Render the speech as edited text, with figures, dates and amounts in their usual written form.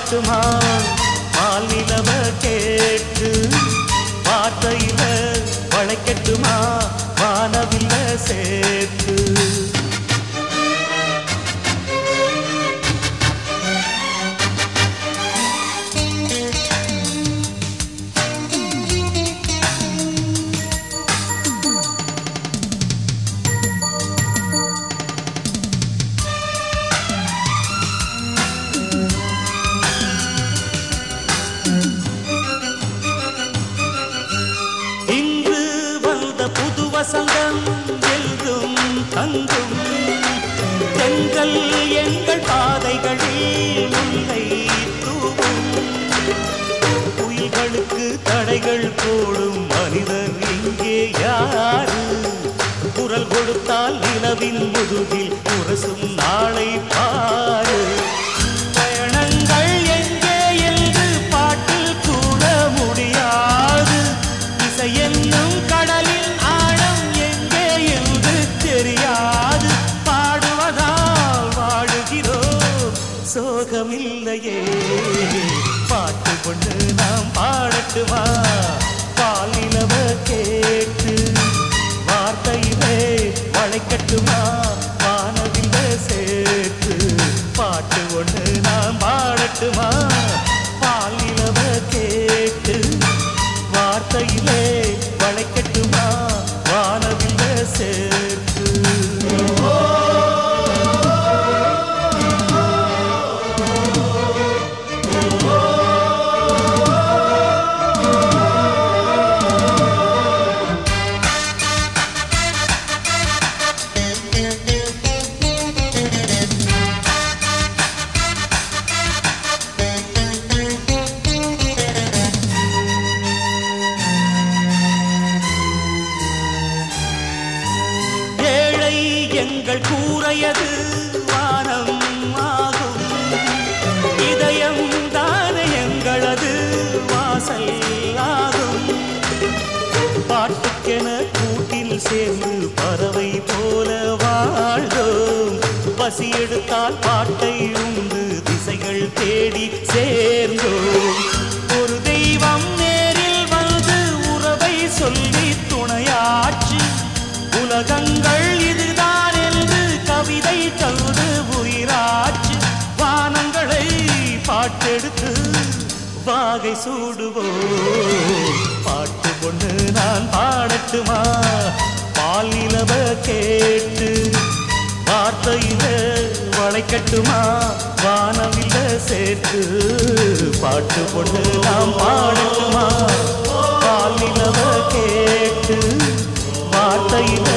பாடட்டுமா மாநிலவ கேட்டு வார்த்தையில வளைக்கட்டுமா வானவில்ல சேர்த்து வசந்தம் எல்லும் தங்கும் தெங்கள் எங்கள் பாதைகளில் முல்லை தூவும் புயல்களுக்கு தடைகள் போடும் மனிதர் இங்கே யாரு குரல் கொடுத்தால் நிலவின் முதுகில் உரசும் நாளை பாரு பயணங்கள் எங்கே என்று பாட்டில் கூட முடியாது இசை என்னும் கடலில் தெரியாது பாடுவதால் வாழுகிறோம் சோகமில்லையே பாட்டு கொண்டு நாம் பாடட்டுமா பாலிலவ கேட்டு வார்த்தையிலே வளைக்கட்டுமா வானவில்ல சேர்த்து பாட்டு கொண்டு நாம் பாடட்டுமா பாலிலவ கேட்டு வார்த்தையிலே வளைக்கட்டுமா வானவில்ல சேர்த்து எங்கள் கூரையது வானம் ஆகும் இதயம் தானே எங்களது வாசல் ஆகும் பாட்டுக்கென கூட்டில் சேர்ந்து பறவை போல வாழ்ந்தோம் பசி எடுத்தால் பாட்டை உண்டு திசைகள் தேடி சேர்ந்தோம் ஒரு தெய்வம் நேரில் வந்து உறவை சொல்லி துணையாச்சு உலகங்கள் இதுதான் கவிதை சொல்வது உயிராச்சு வானங்களை பாட்டெடுத்து வாகை சூடுவோம் பாட்டு கொண்டு நான் பாடட்டுமா பாலிலவ கேட்டு வார்த்தையில வளைக்கட்டுமா வானவில்ல சேர்த்து பாட்டு கொண்டு நாம் பாடட்டுமா பாலிலவ கேட்டு வார்த்தையில